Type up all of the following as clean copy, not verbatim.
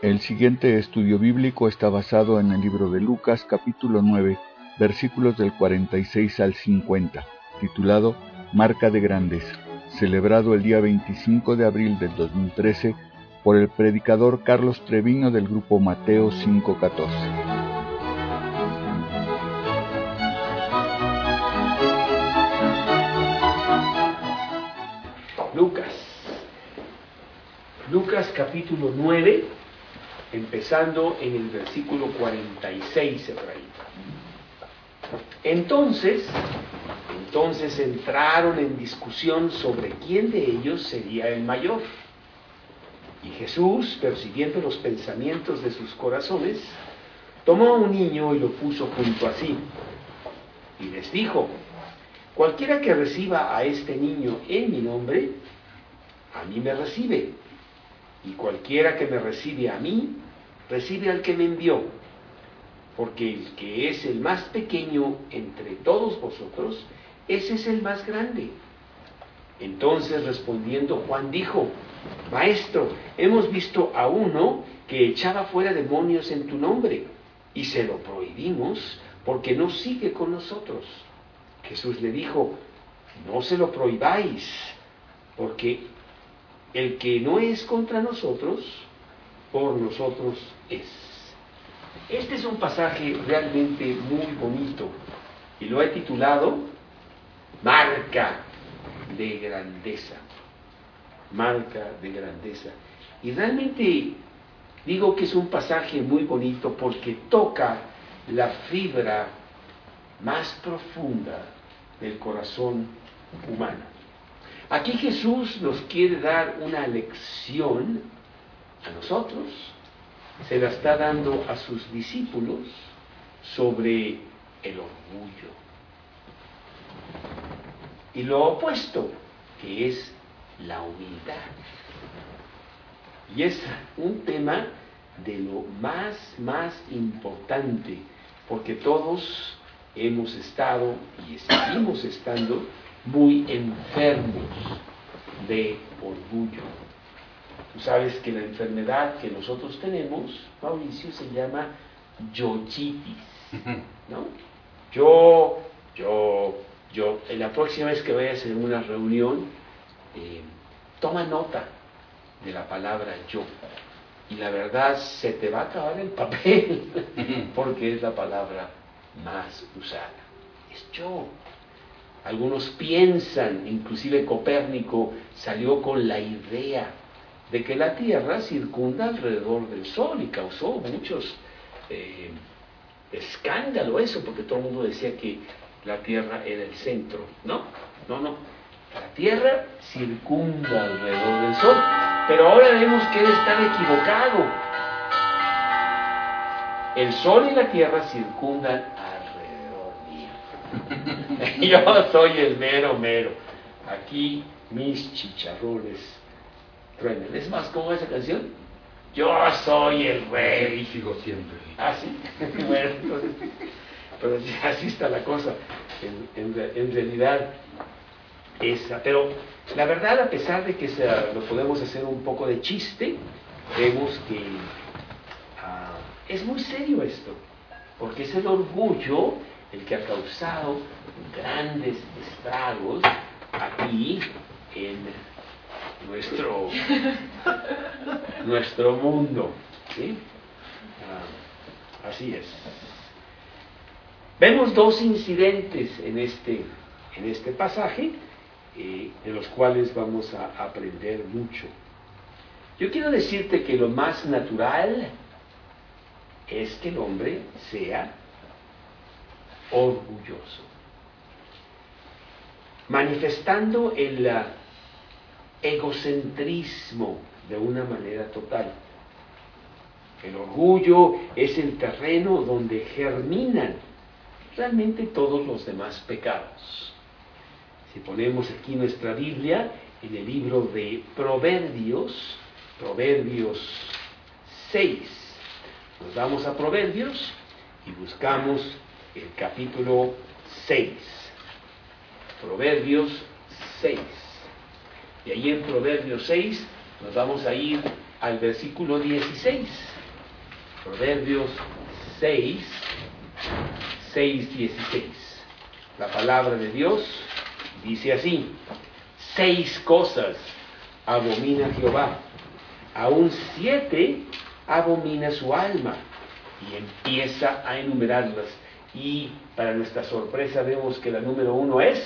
El siguiente estudio bíblico está basado en el libro de Lucas, capítulo 9, versículos del 46 al 50, titulado Marca de Grandeza, celebrado el día 25 de abril del 2013 por el predicador Carlos Treviño del grupo Mateo 5:14. Lucas capítulo 9, empezando en el versículo 46 por ahí. Entonces entraron en discusión sobre quién de ellos sería el mayor. Y Jesús, percibiendo los pensamientos de sus corazones, tomó a un niño y lo puso junto a sí. Y les dijo: cualquiera que reciba a este niño en mi nombre, a mí me recibe. Y cualquiera que me recibe a mí, recibe al que me envió. Porque el que es el más pequeño entre todos vosotros, ese es el más grande. Entonces respondiendo Juan dijo: Maestro, hemos visto a uno que echaba fuera demonios en tu nombre, y se lo prohibimos porque no sigue con nosotros. Jesús le dijo: no se lo prohibáis, porque el que no es contra nosotros, por nosotros es. Este es un pasaje realmente muy bonito y lo he titulado Marca de Grandeza. Marca de Grandeza. Y realmente digo que es un pasaje muy bonito porque toca la fibra más profunda del corazón humano. Aquí Jesús nos quiere dar una lección a nosotros, se la está dando a sus discípulos sobre el orgullo. Y lo opuesto, que es la humildad. Y es un tema de lo más importante, porque todos hemos estado y seguimos estando muy enfermos de orgullo. Tú sabes que la enfermedad que nosotros tenemos, Mauricio, se llama yoyitis, ¿no? Yo, la próxima vez que vayas a una reunión, toma nota de la palabra yo. Y la verdad, se te va a acabar el papel, porque es la palabra más usada. Es yo. Algunos piensan, inclusive Copérnico salió con la idea de que la Tierra circunda alrededor del Sol y causó muchos escándalo eso, porque todo el mundo decía que la Tierra era el centro. No. La Tierra circunda alrededor del Sol, pero ahora vemos que él estaba equivocado. El Sol y la Tierra circundan yo soy el mero. Aquí mis chicharrones truenan. Es más, ¿cómo es esa canción? Yo soy el rey. Y sigo siempre. ¿Ah, sí? Bueno, entonces, pero así está la cosa. En realidad, pero la verdad, a pesar de que lo podemos hacer un poco de chiste, vemos que es muy serio esto, porque es el orgullo el que ha causado grandes estragos aquí en nuestro mundo, ¿sí? Así es. Vemos dos incidentes en este pasaje, de los cuales vamos a aprender mucho. Yo quiero decirte que lo más natural es que el hombre sea orgulloso, manifestando el egocentrismo de una manera total. El orgullo es el terreno donde germinan realmente todos los demás pecados. Si ponemos aquí nuestra Biblia en el libro de Proverbios 6, nos vamos a Proverbios y buscamos el capítulo 6, Proverbios 6. Y ahí en Proverbios 6 nos vamos a ir al versículo 16. Proverbios 6, 16. La palabra de Dios dice así: 6 cosas abomina Jehová, aún 7 abomina su alma. Y empieza a enumerarlas. Y para nuestra sorpresa vemos que la número 1 es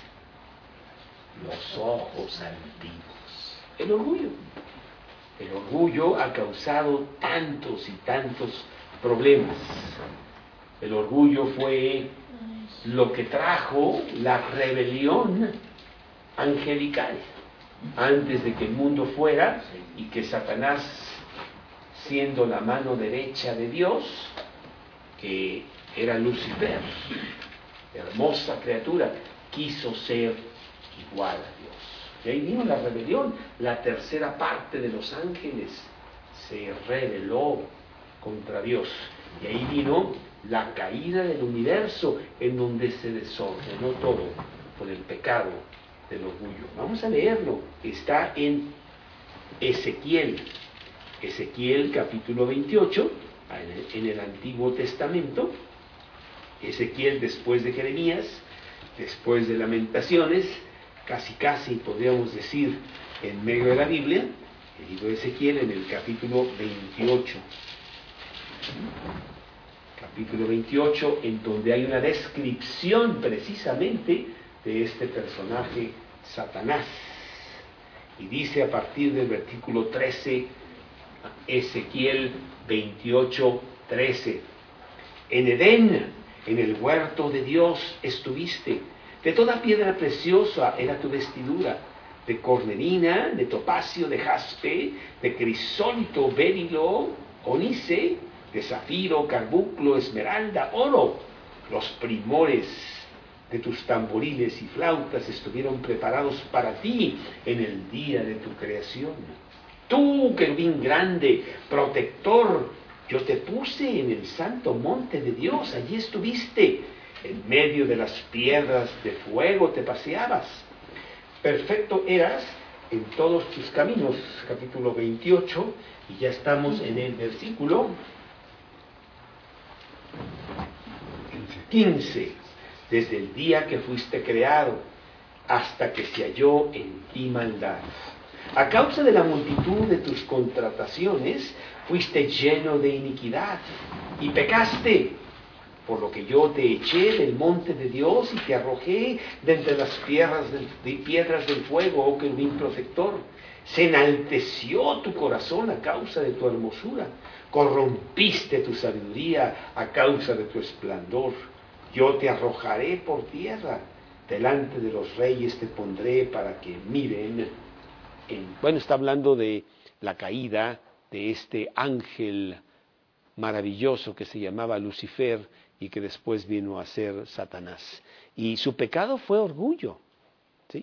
los ojos altivos. El orgullo. El orgullo ha causado tantos y tantos problemas. El orgullo fue lo que trajo la rebelión angelical. Antes de que el mundo fuera y que Satanás, siendo la mano derecha de Dios, que era Lucifer, hermosa criatura, quiso ser igual a Dios. Y ahí vino la rebelión. La tercera parte de los ángeles se rebeló contra Dios. Y ahí vino la caída del universo, en donde se desordenó todo por el pecado del orgullo. Vamos a leerlo. Está en Ezequiel capítulo 28, en el Antiguo Testamento. Ezequiel después de Jeremías, después de Lamentaciones, casi podríamos decir en medio de la Biblia. El libro de Ezequiel en el capítulo 28. Capítulo 28, en donde hay una descripción precisamente de este personaje Satanás. Y dice a partir del versículo 13, Ezequiel 28, 13: En Edén, en el huerto de Dios estuviste, de toda piedra preciosa era tu vestidura, de cornelina, de topacio, de jaspe, de crisólito, berilo, onice, de zafiro, carbunclo, esmeralda, oro. Los primores de tus tamboriles y flautas estuvieron preparados para ti en el día de tu creación. Tú, querubín grande, protector, yo te puse en el santo monte de Dios, allí estuviste, en medio de las piedras de fuego te paseabas. Perfecto eras en todos tus caminos. Capítulo 28, y ya estamos en el versículo 15. Desde el día que fuiste creado hasta que se halló en ti maldad. A causa de la multitud de tus contrataciones, fuiste lleno de iniquidad y pecaste, por lo que yo te eché del monte de Dios y te arrojé de entre las piedras del fuego, oh querubín protector. Se enalteció tu corazón a causa de tu hermosura, corrompiste tu sabiduría a causa de tu esplendor. Yo te arrojaré por tierra, delante de los reyes te pondré para que miren. Bueno, está hablando de la caída de este ángel maravilloso que se llamaba Lucifer y que después vino a ser Satanás. Y su pecado fue orgullo, ¿sí?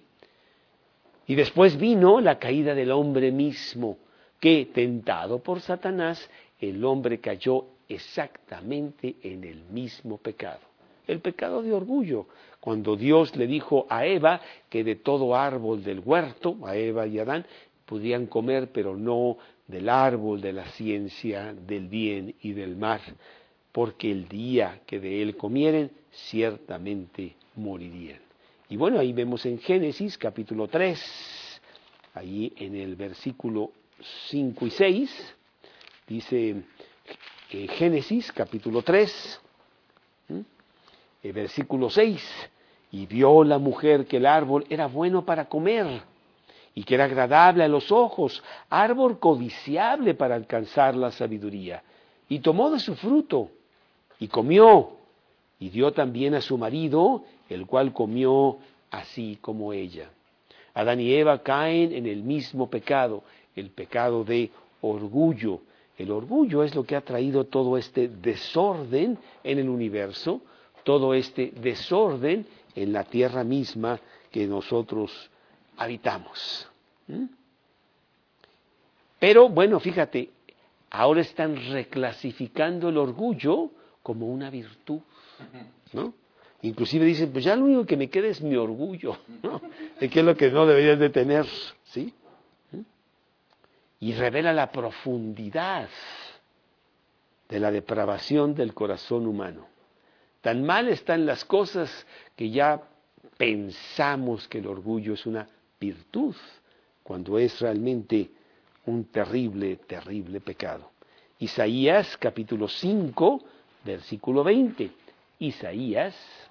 Y después vino la caída del hombre mismo, que tentado por Satanás, el hombre cayó exactamente en el mismo pecado. El pecado de orgullo, cuando Dios le dijo a Eva que de todo árbol del huerto, a Eva y Adán, podían comer, pero no del árbol de la ciencia del bien y del mal, porque el día que de él comieren, ciertamente morirían. Y bueno, ahí vemos en Génesis capítulo 3, ahí en el versículo 5 y 6, dice Génesis capítulo 3, versículo 6, y vio la mujer que el árbol era bueno para comer, y que era agradable a los ojos, árbol codiciable para alcanzar la sabiduría, y tomó de su fruto, y comió, y dio también a su marido, el cual comió así como ella. Adán y Eva caen en el mismo pecado, el pecado de orgullo. El orgullo es lo que ha traído todo este desorden en el universo, todo este desorden en la tierra misma que nosotros habitamos. Pero bueno, fíjate, ahora están reclasificando el orgullo como una virtud, ¿no? Inclusive dicen, pues ya lo único que me queda es mi orgullo, ¿no? De qué es lo que no deberías de tener, ¿sí? y revela la profundidad de la depravación del corazón humano. Tan mal están las cosas que ya pensamos que el orgullo es una virtud, cuando es realmente un terrible, terrible pecado. Isaías capítulo 5, versículo 20. Isaías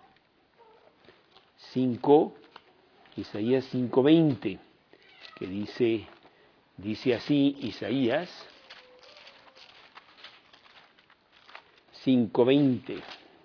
5:20, que dice así, Isaías 5:20.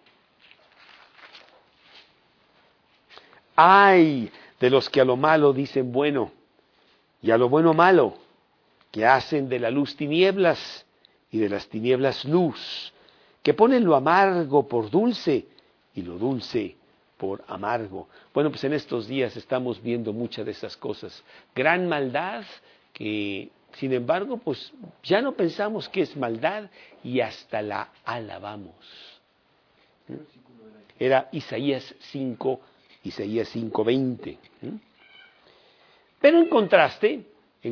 ¡Ay de los que a lo malo dicen bueno y a lo bueno malo, que hacen de la luz tinieblas y de las tinieblas luz, que ponen lo amargo por dulce y lo dulce por amargo! Bueno, pues en estos días estamos viendo muchas de esas cosas. Gran maldad que, sin embargo, pues ya no pensamos que es maldad y hasta la alabamos. Era Isaías 5:20. Pero en contraste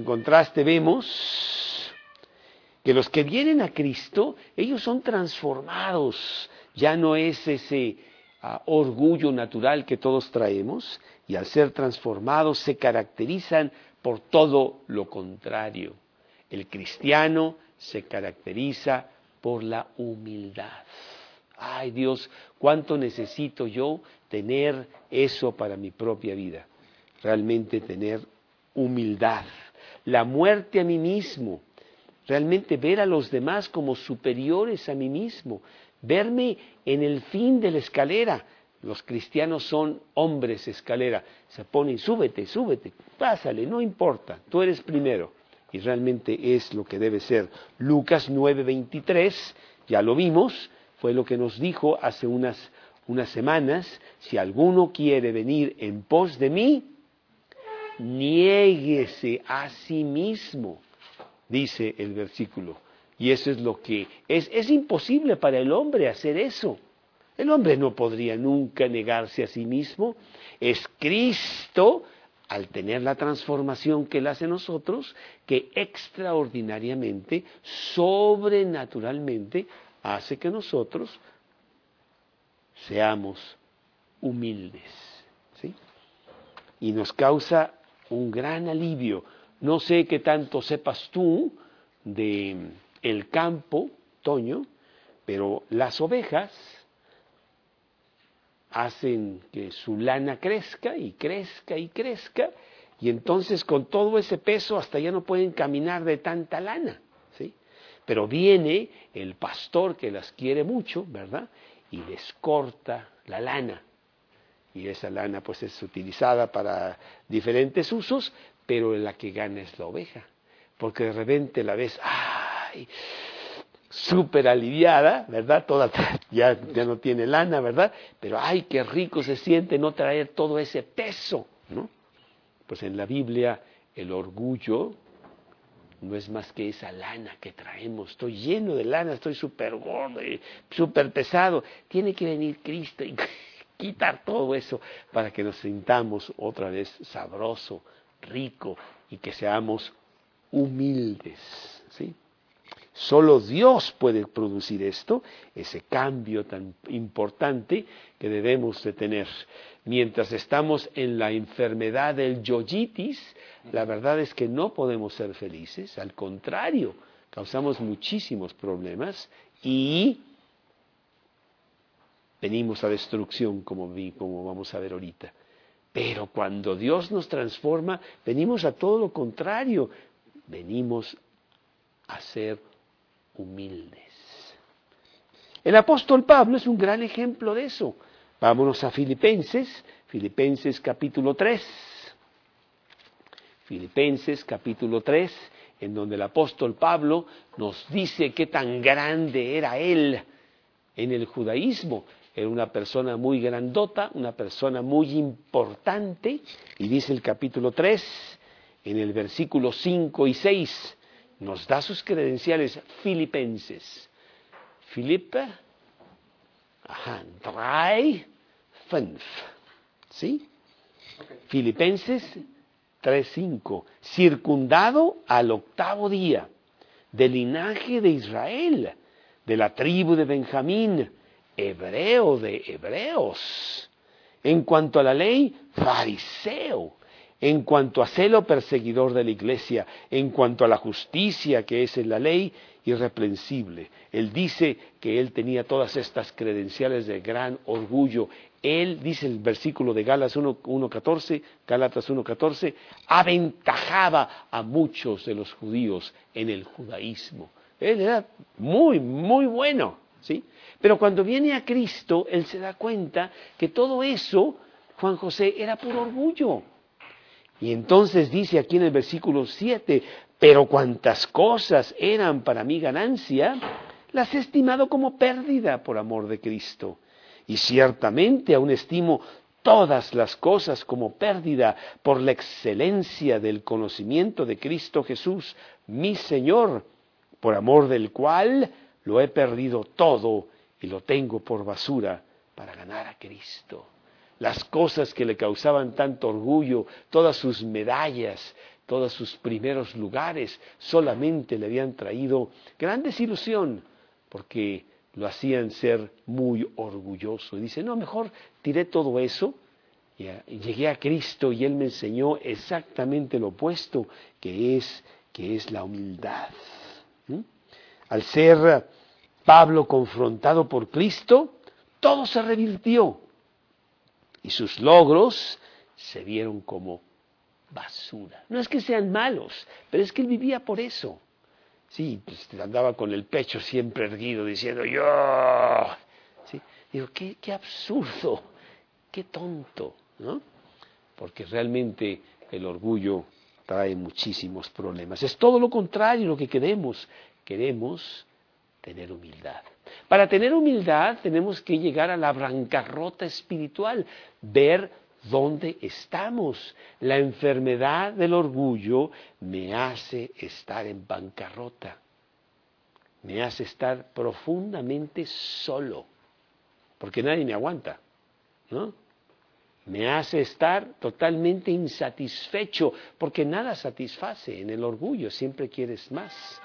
vemos que los que vienen a Cristo, ellos son transformados. Ya no es ese orgullo natural que todos traemos, y al ser transformados se caracterizan por todo lo contrario. El cristiano se caracteriza por la humildad. ¡Ay, Dios, cuánto necesito yo tener eso para mi propia vida! Realmente tener humildad, la muerte a mí mismo, realmente ver a los demás como superiores a mí mismo, verme en el fin de la escalera. Los cristianos son hombres escalera, se ponen, súbete, pásale, no importa, tú eres primero. Y realmente es lo que debe ser. Lucas 9:23, ya lo vimos, fue lo que nos dijo hace unas semanas: si alguno quiere venir en pos de mí, niéguese a sí mismo, dice el versículo. Y eso es lo que es imposible para el hombre hacer eso. El hombre no podría nunca negarse a sí mismo. Es Cristo, al tener la transformación que Él hace en nosotros, que extraordinariamente, sobrenaturalmente, hace que nosotros seamos humildes, ¿sí? Y nos causa un gran alivio. No sé qué tanto sepas tú de el campo, Toño, pero las ovejas hacen que su lana crezca y crezca y crezca, y entonces con todo ese peso hasta ya no pueden caminar de tanta lana, ¿sí? Pero viene el pastor que las quiere mucho, ¿verdad?, y les corta la lana. Y esa lana pues es utilizada para diferentes usos, pero la que gana es la oveja, porque de repente la ves, ¡ay!, súper aliviada, ¿verdad? Toda ya no tiene lana, ¿verdad? Pero ¡ay, qué rico se siente no traer todo ese peso!, ¿no? Pues en la Biblia el orgullo no es más que esa lana que traemos. Estoy lleno de lana, estoy súper gordo, súper pesado. Tiene que venir Cristo y quitar todo eso para que nos sintamos otra vez sabroso, rico, y que seamos humildes, ¿sí? Solo Dios puede producir esto, ese cambio tan importante que debemos de tener. Mientras estamos en la enfermedad del yoyitis, la verdad es que no podemos ser felices, al contrario, causamos muchísimos problemas y venimos a destrucción, como vamos a ver ahorita. Pero cuando Dios nos transforma, venimos a todo lo contrario, venimos a ser humildes. El apóstol Pablo es un gran ejemplo de eso. Vámonos a Filipenses capítulo 3. Filipenses capítulo 3, en donde el apóstol Pablo nos dice qué tan grande era él en el judaísmo. Era una persona muy grandota, una persona muy importante, y dice el capítulo 3, en el versículo 5 y 6, nos da sus credenciales. Filipenses. Filipe, 3, 5. ¿Sí? Okay. Filipenses 3:5, circundado al 8º día, del linaje de Israel, de la tribu de Benjamín, hebreo de hebreos. En cuanto a la ley, fariseo. En cuanto a celo, perseguidor de la iglesia. En cuanto a la justicia que es en la ley, irreprensible. Él dice que él tenía todas estas credenciales de gran orgullo. Él, dice el versículo de Gálatas 1:14, aventajaba a muchos de los judíos en el judaísmo. Él era muy, muy bueno, ¿sí? Pero cuando viene a Cristo, él se da cuenta que todo eso, Juan José, era puro orgullo. Y entonces dice aquí en el versículo 7, pero cuantas cosas eran para mí ganancia, las he estimado como pérdida por amor de Cristo. Y ciertamente aún estimo todas las cosas como pérdida por la excelencia del conocimiento de Cristo Jesús, mi Señor, por amor del cual lo he perdido todo y lo tengo por basura para ganar a Cristo. Las cosas que le causaban tanto orgullo, todas sus medallas, todos sus primeros lugares, solamente le habían traído gran desilusión, porque lo hacían ser muy orgulloso. Y dice, no, mejor tiré todo eso, y llegué a Cristo y Él me enseñó exactamente lo opuesto, que es la humildad. Al ser Pablo confrontado por Cristo, todo se revirtió. Y sus logros se vieron como basura. No es que sean malos, pero es que él vivía por eso. Sí, pues andaba con el pecho siempre erguido diciendo yo. ¿Sí? Digo, qué absurdo, qué tonto, ¿no? Porque realmente el orgullo trae muchísimos problemas. Es todo lo contrario lo que queremos. Queremos tener humildad. Para tener humildad tenemos que llegar a la bancarrota espiritual, ver dónde estamos. La enfermedad del orgullo me hace estar en bancarrota, me hace estar profundamente solo, porque nadie me aguanta, ¿no? Me hace estar totalmente insatisfecho, porque nada satisface en el orgullo, siempre quieres más.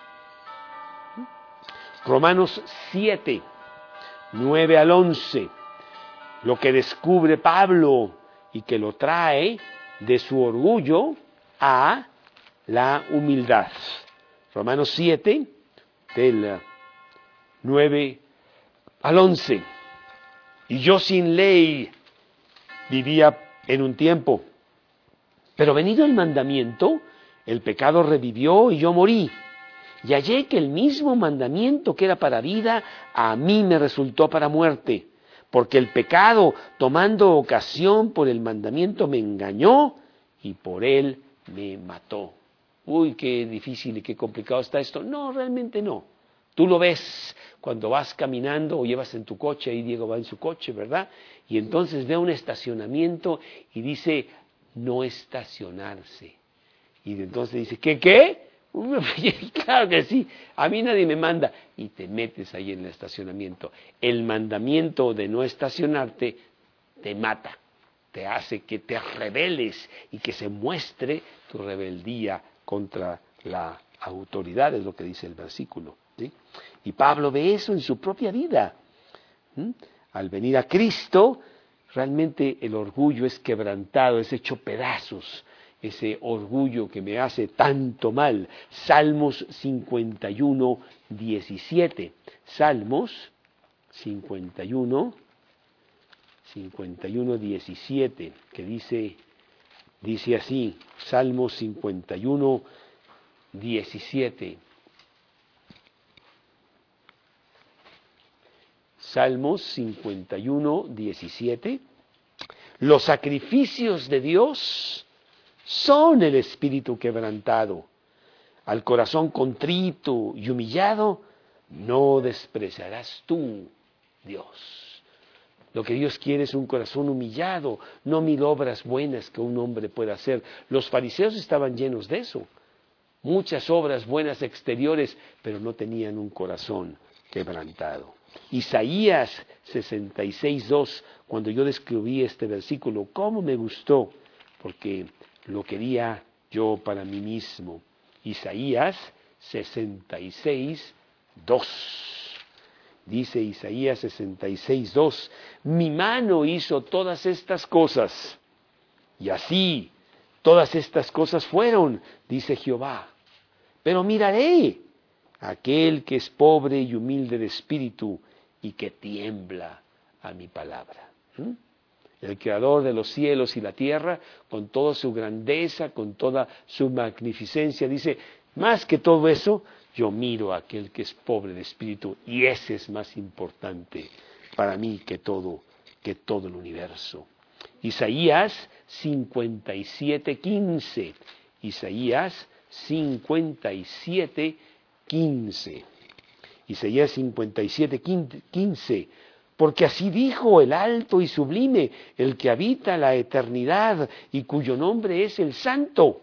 Romanos 7, 9 al 11, lo que descubre Pablo y que lo trae de su orgullo a la humildad. Romanos 7, del 9 al 11. Y yo sin ley vivía en un tiempo, pero venido el mandamiento, el pecado revivió y yo morí. Y hallé que el mismo mandamiento que era para vida, a mí me resultó para muerte, porque el pecado, tomando ocasión por el mandamiento, me engañó y por él me mató. Uy, qué difícil y qué complicado está esto. No, realmente no. Tú lo ves cuando vas caminando o llevas en tu coche, ahí Diego va en su coche, ¿verdad? Y entonces ve un estacionamiento y dice, no estacionarse. Y entonces dice, ¿qué? Claro que sí, a mí nadie me manda. Y te metes ahí en el estacionamiento. El mandamiento de no estacionarte te mata, te hace que te rebeles y que se muestre tu rebeldía contra la autoridad, es lo que dice el versículo, ¿sí? Y Pablo ve eso en su propia vida. Al venir a Cristo, realmente el orgullo es quebrantado, es hecho pedazos. Ese orgullo que me hace tanto mal. Salmos 51, 17. Salmos 51, 17, que dice así, Salmos 51, 17. Salmos 51, 17. Los sacrificios de Dios son el espíritu quebrantado. Al corazón contrito y humillado, no despreciarás tú, Dios. Lo que Dios quiere es un corazón humillado, no 1000 obras buenas que un hombre pueda hacer. Los fariseos estaban llenos de eso. Muchas obras buenas exteriores, pero no tenían un corazón quebrantado. Isaías 66, 2, cuando yo describí este versículo, cómo me gustó, porque lo quería yo para mí mismo. Isaías 66, 2. Dice Isaías 66, 2. Mi mano hizo todas estas cosas, y así todas estas cosas fueron, dice Jehová. Pero miraré a aquel que es pobre y humilde de espíritu y que tiembla a mi palabra. El creador de los cielos y la tierra, con toda su grandeza, con toda su magnificencia, dice, más que todo eso, yo miro a aquel que es pobre de espíritu, y ese es más importante para mí que todo el universo. Isaías 57, 15. Isaías 57, 15. Isaías 57, 15. Porque así dijo el alto y sublime, el que habita la eternidad y cuyo nombre es el Santo.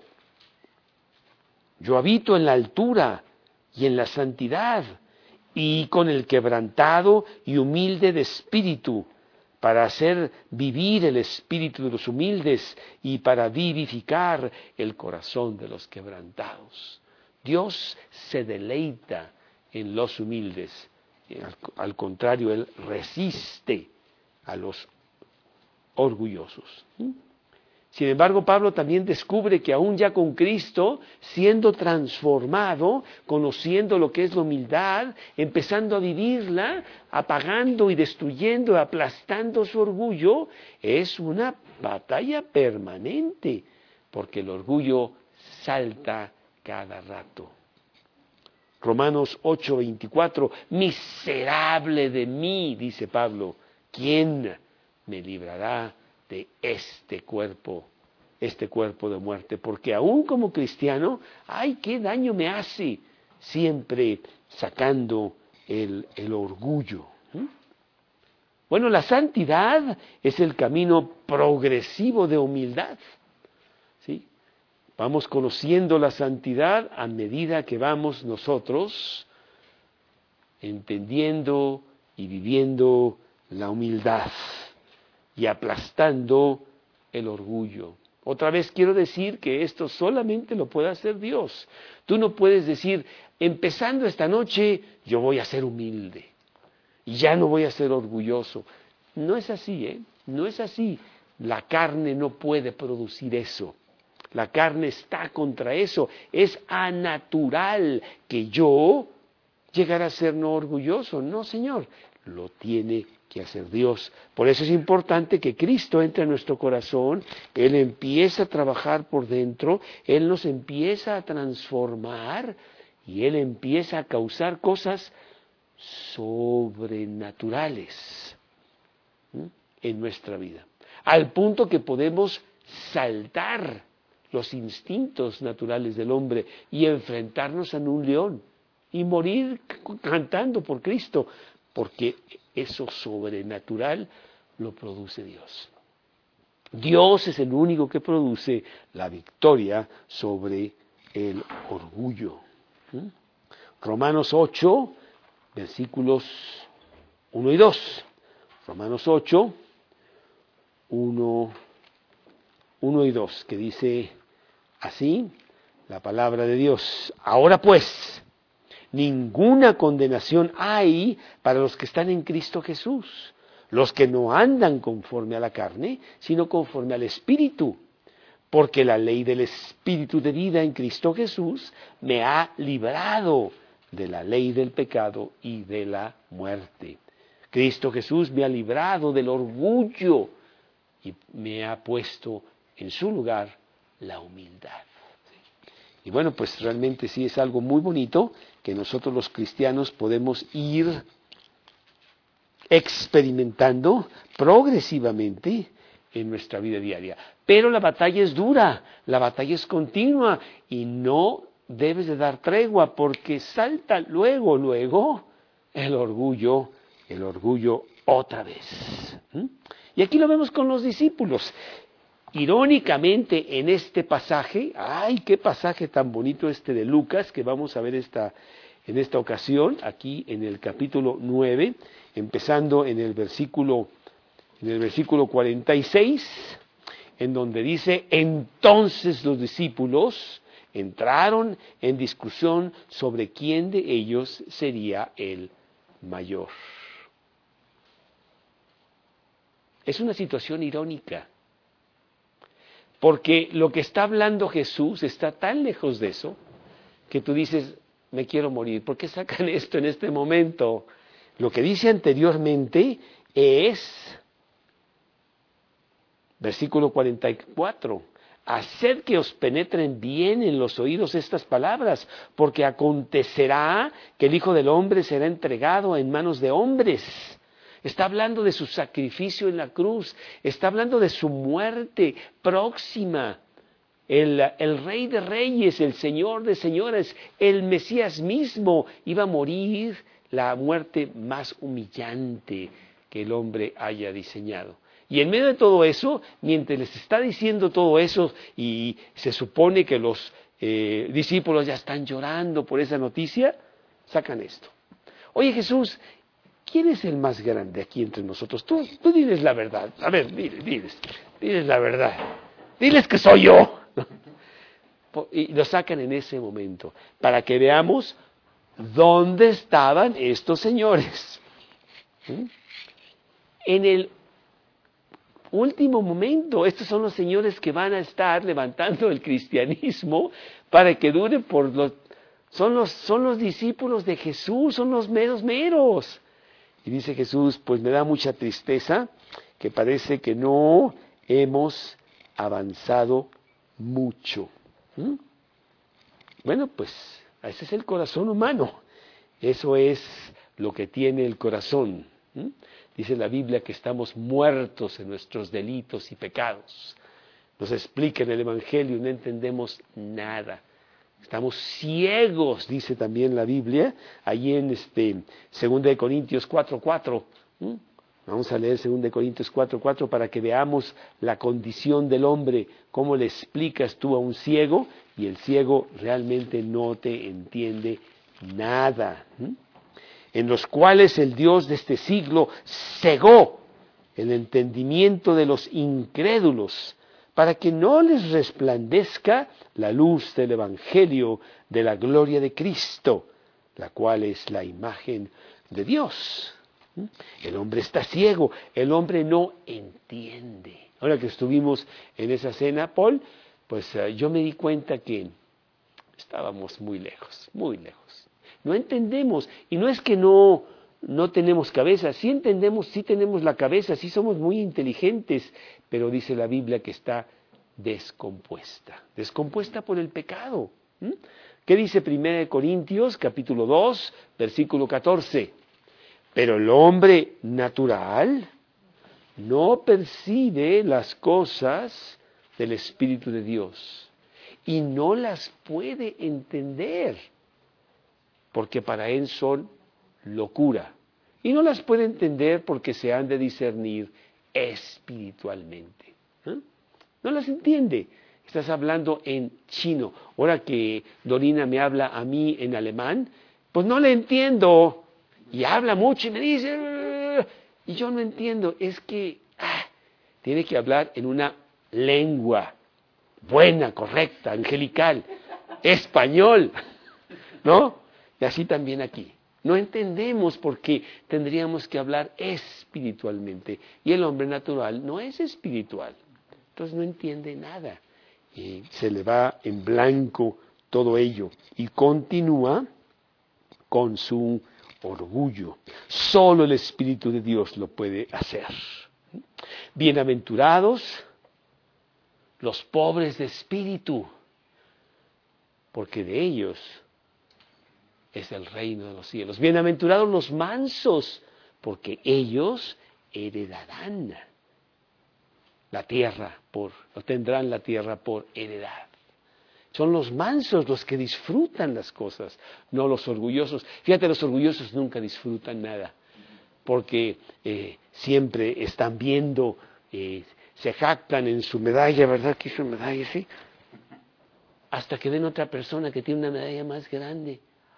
Yo habito en la altura y en la santidad, y con el quebrantado y humilde de espíritu, para hacer vivir el espíritu de los humildes y para vivificar el corazón de los quebrantados. Dios se deleita en los humildes. Al contrario, Él resiste a los orgullosos. Sin embargo, Pablo también descubre que aún ya con Cristo, siendo transformado, conociendo lo que es la humildad, empezando a vivirla, apagando y destruyendo, aplastando su orgullo, es una batalla permanente, porque el orgullo salta cada rato. Romanos 8:24, miserable de mí, dice Pablo, ¿quién me librará de este cuerpo de muerte? Porque aún como cristiano, ¡ay, qué daño me hace! Siempre sacando el orgullo. Bueno, la santidad es el camino progresivo de humildad, ¿sí? Vamos conociendo la santidad a medida que vamos nosotros entendiendo y viviendo la humildad y aplastando el orgullo. Otra vez quiero decir que esto solamente lo puede hacer Dios. Tú no puedes decir, empezando esta noche, yo voy a ser humilde y ya no voy a ser orgulloso. No es así, No es así. La carne no puede producir eso. La carne está contra eso. Es anatural que yo llegara a ser no orgulloso. No, Señor, lo tiene que hacer Dios. Por eso es importante que Cristo entre en nuestro corazón, Él empieza a trabajar por dentro, Él nos empieza a transformar y Él empieza a causar cosas sobrenaturales en nuestra vida, al punto que podemos saltar los instintos naturales del hombre y enfrentarnos a un león y morir cantando por Cristo, porque eso sobrenatural lo produce Dios. Dios es el único que produce la victoria sobre el orgullo. Romanos 8, versículos 1 y 2. Romanos 8, 1 y 2, que dice así la palabra de Dios. Ahora pues, ninguna condenación hay para los que están en Cristo Jesús, los que no andan conforme a la carne, sino conforme al Espíritu, porque la ley del Espíritu de vida en Cristo Jesús me ha librado de la ley del pecado y de la muerte. Cristo Jesús me ha librado del orgullo y me ha puesto en su lugar la humildad. Y bueno, pues realmente sí es algo muy bonito que nosotros los cristianos podemos ir experimentando progresivamente en nuestra vida diaria. Pero la batalla es dura, la batalla es continua y no debes de dar tregua porque salta luego el orgullo otra vez. Y aquí lo vemos con los discípulos. Irónicamente en este pasaje, ¡ay, qué pasaje tan bonito este de Lucas que vamos a ver en esta ocasión, aquí en el capítulo 9, empezando en el versículo 46, en donde dice, entonces los discípulos entraron en discusión sobre quién de ellos sería el mayor. Es una situación irónica, porque lo que está hablando Jesús está tan lejos de eso, que tú dices, me quiero morir. ¿Por qué sacan esto en este momento? Lo que dice anteriormente es, versículo 44, haced que os penetren bien en los oídos estas palabras, porque acontecerá que el Hijo del Hombre será entregado en manos de hombres. Está hablando de su sacrificio en la cruz, está hablando de su muerte próxima. El Rey de Reyes, el Señor de Señores, el Mesías mismo iba a morir la muerte más humillante que el hombre haya diseñado. Y en medio de todo eso, mientras les está diciendo todo eso y se supone que los discípulos ya están llorando por esa noticia, sacan esto. Oye Jesús, ¿quién es el más grande aquí entre nosotros? Tú diles la verdad. A ver, diles la verdad. Diles que soy yo. Y lo sacan en ese momento para que veamos dónde estaban estos señores. En el último momento, estos son los señores que van a estar levantando el cristianismo para que dure son los discípulos de Jesús, son los meros. Y dice Jesús, pues me da mucha tristeza que parece que no hemos avanzado mucho. Bueno, pues ese es el corazón humano. Eso es lo que tiene el corazón. Dice la Biblia que estamos muertos en nuestros delitos y pecados. Nos explica en el Evangelio, no entendemos nada. Estamos ciegos, dice también la Biblia, allí en 2 Corintios 4:4. Vamos a leer 2 Corintios 4:4 para que veamos la condición del hombre, cómo le explicas tú a un ciego y el ciego realmente no te entiende nada. En los cuales el Dios de este siglo cegó el entendimiento de los incrédulos, para que no les resplandezca la luz del Evangelio de la gloria de Cristo, la cual es la imagen de Dios. El hombre está ciego, el hombre no entiende. Ahora que estuvimos en esa cena, Paul, pues yo me di cuenta que estábamos muy lejos, muy lejos. No entendemos, y no es que no tenemos cabeza, sí entendemos, sí tenemos la cabeza, sí somos muy inteligentes, pero dice la Biblia que está descompuesta por el pecado. ¿Qué dice 1 Corintios capítulo 2, versículo 14? Pero el hombre natural no percibe las cosas del Espíritu de Dios y no las puede entender, porque para él son locura. Y no las puede entender porque se han de discernir espiritualmente. No las entiende. Estás hablando en chino. Ahora que Dorina me habla a mí en alemán, pues no le entiendo. Y habla mucho y me dice, y yo no entiendo. Es que tiene que hablar en una lengua buena, correcta, angelical, español, ¿no? Y así también aquí. No entendemos porque tendríamos que hablar espiritualmente. Y el hombre natural no es espiritual. Entonces no entiende nada. Y se le va en blanco todo ello. Y continúa con su orgullo. Solo el Espíritu de Dios lo puede hacer. Bienaventurados los pobres de espíritu, porque de ellos es el reino de los cielos. Bienaventurados los mansos, porque ellos heredarán la tierra, tendrán la tierra por heredad. Son los mansos los que disfrutan las cosas, no los orgullosos. Fíjate, los orgullosos nunca disfrutan nada, porque siempre están viendo, se jactan en su medalla, ¿verdad? Que es una medalla así, hasta que ven otra persona que tiene una medalla más grande.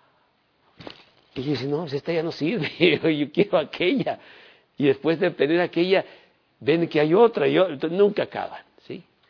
Y dicen, no, pues esta ya no sirve, yo quiero aquella. Y después de tener aquella, ven que hay otra, y nunca acaban, ¿sí?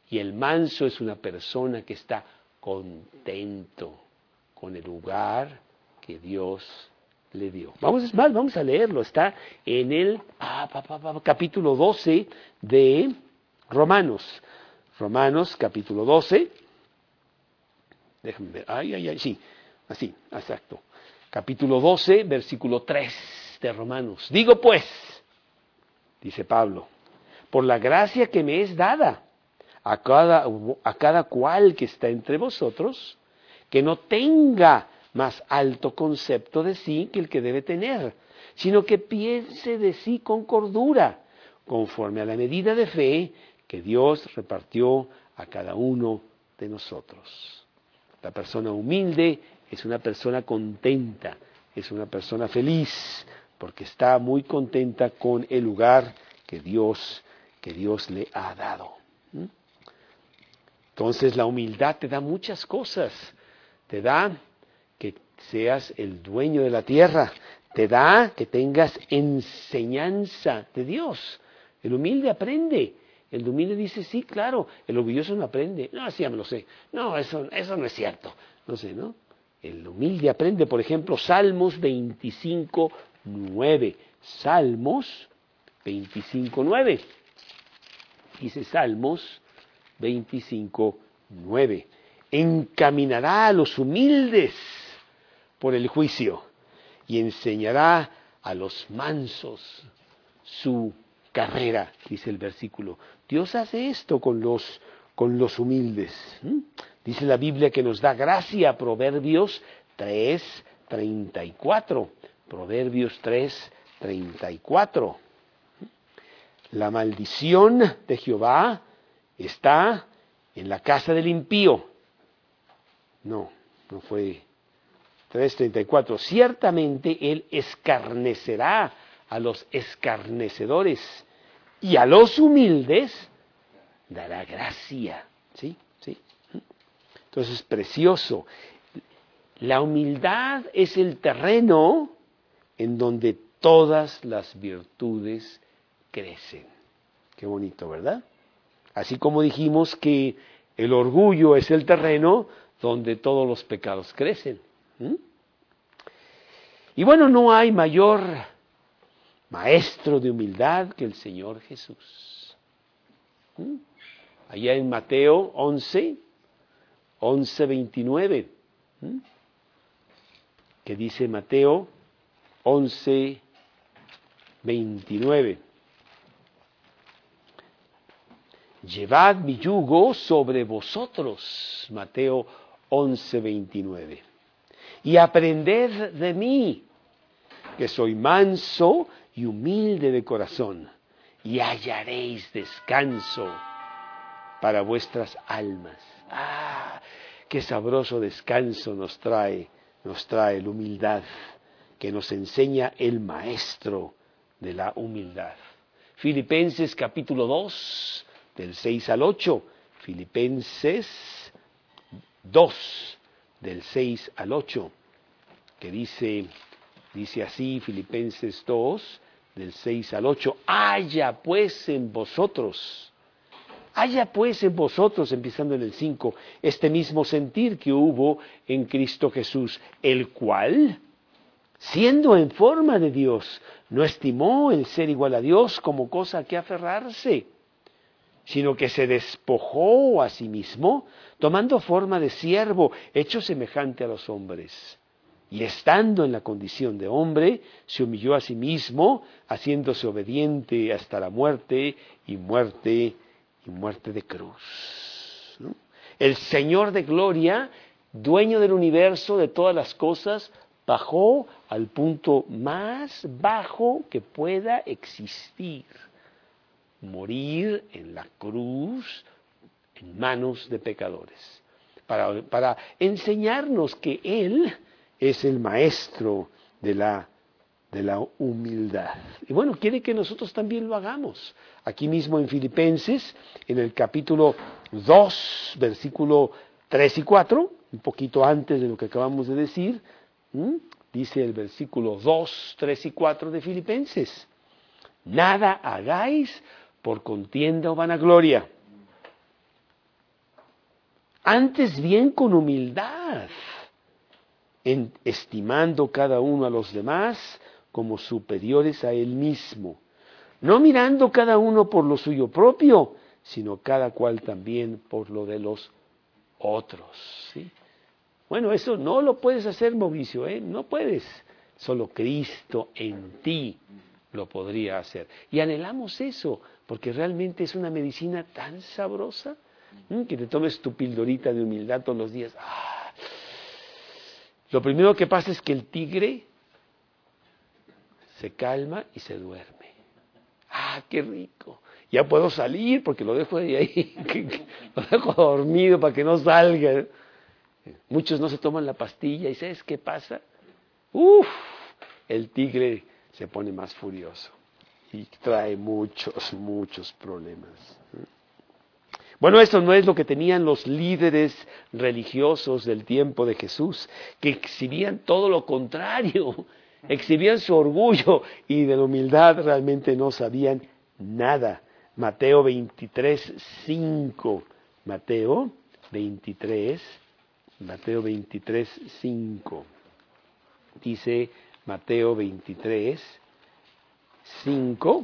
Y el manso es una persona que está contento con el lugar que Dios le dio. Vamos a leerlo. Está en el capítulo 12 de Romanos. Romanos, capítulo 12. Déjame ver. Sí, así, exacto. Capítulo 12, versículo 3 de Romanos. Digo pues, dice Pablo, por la gracia que me es dada a cada cual que está entre vosotros, que no tenga más alto concepto de sí que el que debe tener, sino que piense de sí con cordura, conforme a la medida de fe que Dios repartió a cada uno de nosotros. La persona humilde es una persona contenta, es una persona feliz, porque está muy contenta con el lugar que Dios le ha dado. Entonces la humildad te da muchas cosas, te da que seas el dueño de la tierra, te da que tengas enseñanza de Dios. El humilde aprende, el humilde dice, sí, claro, el orgulloso no aprende, no, así ya me lo sé, no, eso no es cierto, no sé, ¿no? El humilde aprende, por ejemplo, Salmos 25:9, Salmos 25:9, dice Salmos 25:9, encaminará a los humildes por el juicio y enseñará a los mansos su carrera, dice el versículo. Dios hace esto con los humildes. Dice la Biblia que nos da gracia, Proverbios 3:34. Proverbios 3:34. La maldición de Jehová está en la casa del impío. No fue 3:34. Ciertamente él escarnecerá a los escarnecedores y a los humildes dará gracia. ¿Sí? Entonces es precioso. La humildad es el terreno en donde todas las virtudes crecen. Qué bonito, ¿verdad? Así como dijimos que el orgullo es el terreno donde todos los pecados crecen. Y bueno, no hay mayor maestro de humildad que el Señor Jesús. Allá en Mateo 11:29, que dice Mateo 11:29. Llevad mi yugo sobre vosotros, Mateo 11:29, y aprended de mí, que soy manso y humilde de corazón, y hallaréis descanso para vuestras almas. Qué sabroso descanso nos trae la humildad, que nos enseña el maestro de la humildad. Filipenses capítulo 2, del 6 al 8, Filipenses 2, del 6 al 8, que dice así, Filipenses 2, del 6 al 8, haya pues en vosotros, empezando en el 5, este mismo sentir que hubo en Cristo Jesús, el cual, siendo en forma de Dios, no estimó el ser igual a Dios como cosa a que aferrarse, sino que se despojó a sí mismo, tomando forma de siervo, hecho semejante a los hombres. Y estando en la condición de hombre, se humilló a sí mismo, haciéndose obediente hasta la muerte y muerte de cruz. ¿No? El Señor de gloria, dueño del universo, de todas las cosas, bajó al punto más bajo que pueda existir. Morir en la cruz en manos de pecadores, para enseñarnos que Él es el maestro de la humildad. Y bueno, quiere que nosotros también lo hagamos. Aquí mismo en Filipenses, en el capítulo 2, versículo 3 y 4, un poquito antes de lo que acabamos de decir, dice el versículo 2, 3 y 4 de Filipenses: nada hagáis por contienda o vanagloria, Antes bien con humildad, estimando cada uno a los demás como superiores a él mismo, no mirando cada uno por lo suyo propio, sino cada cual también por lo de los otros. ¿Sí? Bueno, eso no lo puedes hacer, Mauricio, no puedes. Solo Cristo en ti lo podría hacer. Y anhelamos eso, porque realmente es una medicina tan sabrosa, que te tomes tu pildorita de humildad todos los días. Lo primero que pasa es que el tigre se calma y se duerme. ¡Qué rico! Ya puedo salir porque lo dejo ahí, lo dejo dormido para que no salga. Muchos no se toman la pastilla y ¿sabes qué pasa? El tigre se pone más furioso y trae muchos problemas. Bueno, esto no es lo que tenían los líderes religiosos del tiempo de Jesús, que exhibían todo lo contrario, exhibían su orgullo y de la humildad realmente no sabían nada. Mateo 23:5. Mateo 23:5. Dice Mateo 23:5.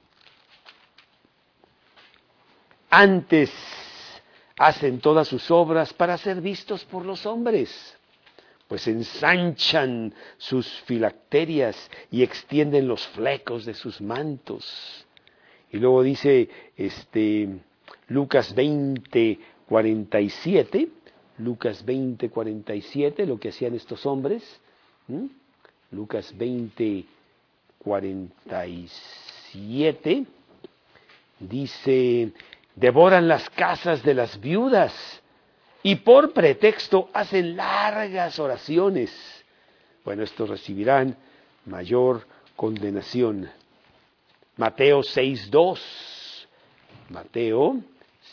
Antes hacen todas sus obras para ser vistos por los hombres, pues ensanchan sus filacterias y extienden los flecos de sus mantos. Y luego dice Lucas 20:47, Lucas 20:47, lo que hacían estos hombres. Lucas 20:47 dice: devoran las casas de las viudas y por pretexto hacen largas oraciones. Bueno, estos recibirán mayor condenación. Mateo 6:2. Mateo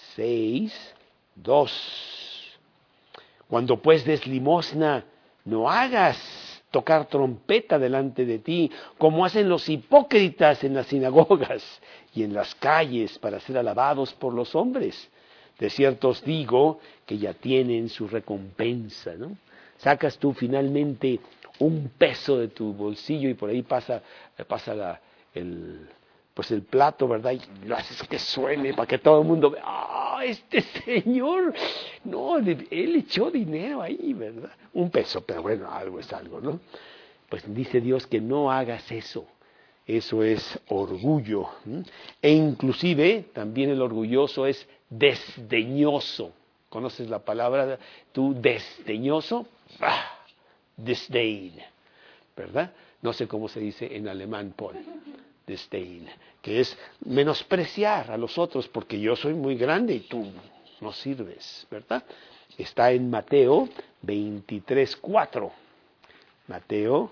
6:2. Cuando pues des limosna, no hagas tocar trompeta delante de ti, como hacen los hipócritas en las sinagogas y en las calles para ser alabados por los hombres. De cierto os digo que ya tienen su recompensa, ¿no? Sacas tú finalmente un peso de tu bolsillo y por ahí pasa el plato, ¿verdad? Y lo haces que suene para que todo el mundo vea, este señor, no, él echó dinero ahí, ¿verdad? Un peso, pero bueno, algo es algo, ¿no? Pues dice Dios que no hagas eso. Eso es orgullo. E inclusive también el orgulloso es desdeñoso. ¿Conoces la palabra tú, desdeñoso? Disdain, ¿verdad? No sé cómo se dice en alemán, Paul. Disdain, que es menospreciar a los otros porque yo soy muy grande y tú no sirves, ¿verdad? Está en Mateo 23:4. Mateo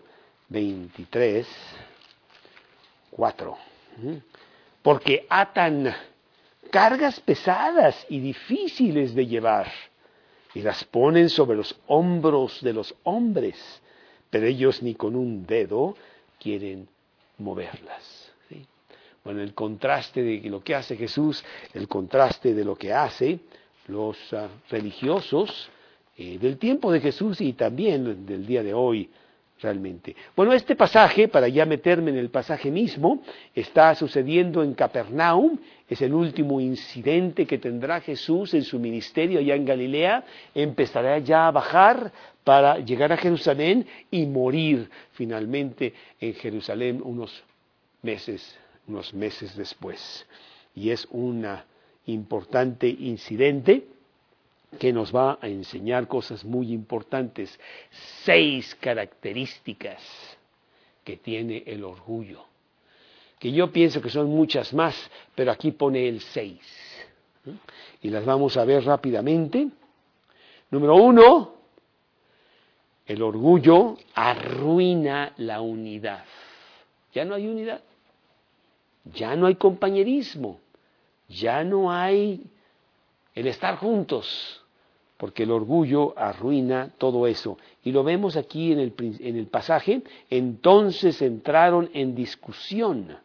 23:4. Porque atan cargas pesadas y difíciles de llevar y las ponen sobre los hombros de los hombres, pero ellos ni con un dedo quieren moverlas. ¿Sí? Bueno, el contraste de lo que hace Jesús, el contraste de lo que hace los religiosos del tiempo de Jesús y también del día de hoy realmente. Bueno, este pasaje, para ya meterme en el pasaje mismo, está sucediendo en Capernaum, es el último incidente que tendrá Jesús en su ministerio allá en Galilea, empezará ya a bajar para llegar a Jerusalén y morir finalmente en Jerusalén unos meses después. Y es un importante incidente que nos va a enseñar cosas muy importantes. 6 características que tiene el orgullo, que yo pienso que son muchas más, pero aquí pone el 6. Y las vamos a ver rápidamente. Número 1, el orgullo arruina la unidad. Ya no hay unidad, ya no hay compañerismo, ya no hay el estar juntos, porque el orgullo arruina todo eso. Y lo vemos aquí en el pasaje. Entonces entraron en discusión.